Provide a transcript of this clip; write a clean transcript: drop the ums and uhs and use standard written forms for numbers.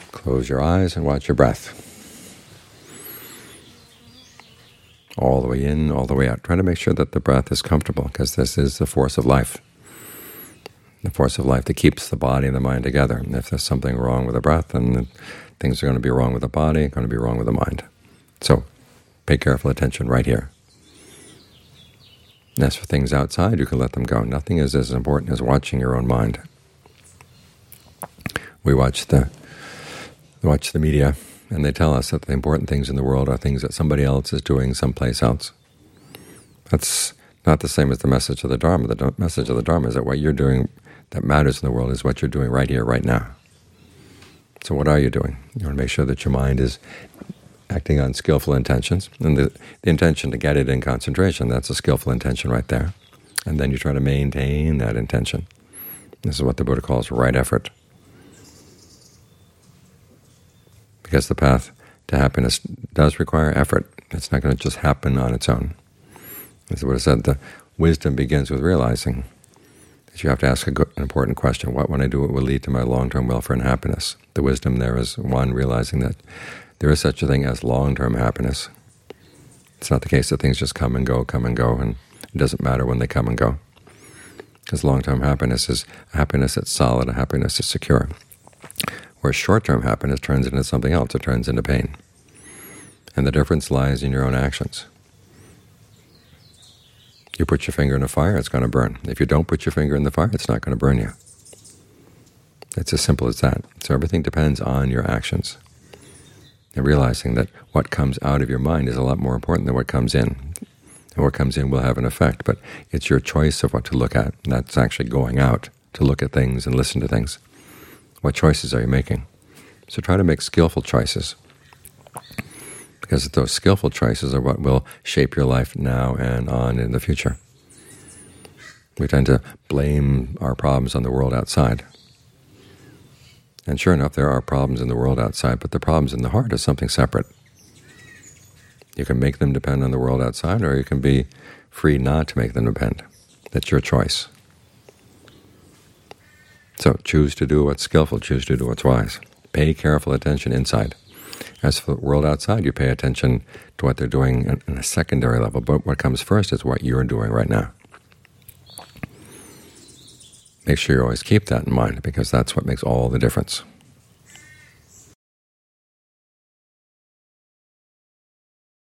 Close your eyes and watch your breath. All the way in, all the way out. Try to make sure that the breath is comfortable, because this is the force of life. The force of life that keeps the body and the mind together. And if there's something wrong with the breath, then things are going to be wrong with the body, going to be wrong with the mind. So pay careful attention right here. And as for things outside, you can let them go. Nothing is as important as watching your own mind. We watch the media, and they tell us that the important things in the world are things that somebody else is doing someplace else. That's not the same as the message of the Dharma. The message of the Dharma is that what you're doing that matters in the world is what you're doing right here, right now. So what are you doing? You want to make sure that your mind is acting on skillful intentions, and the intention to get it in concentration, that's a skillful intention right there. And then you try to maintain that intention. This is what the Buddha calls right effort. Because the path to happiness does require effort. It's not going to just happen on its own. As the Buddha said, the wisdom begins with realizing that you have to ask an important question. What, when I do it, will lead to my long-term welfare and happiness? The wisdom there is, one, realizing that there is such a thing as long-term happiness. It's not the case that things just come and go, and it doesn't matter when they come and go. Because long-term happiness is a happiness that's solid, a happiness that's secure. Whereas short-term happiness turns into something else. It turns into pain. And the difference lies in your own actions. You put your finger in a fire, it's going to burn. If you don't put your finger in the fire, it's not going to burn you. It's as simple as that. So everything depends on your actions. And realizing that what comes out of your mind is a lot more important than what comes in. And what comes in will have an effect, but it's your choice of what to look at. And that's actually going out to look at things and listen to things. What choices are you making? So try to make skillful choices, because those skillful choices are what will shape your life now and on in the future. We tend to blame our problems on the world outside. And sure enough, there are problems in the world outside, but the problems in the heart is something separate. You can make them depend on the world outside, or you can be free not to make them depend. That's your choice. So choose to do what's skillful, choose to do what's wise. Pay careful attention inside. As for the world outside, you pay attention to what they're doing on a secondary level, but what comes first is what you're doing right now. Make sure you always keep that in mind, because that's what makes all the difference.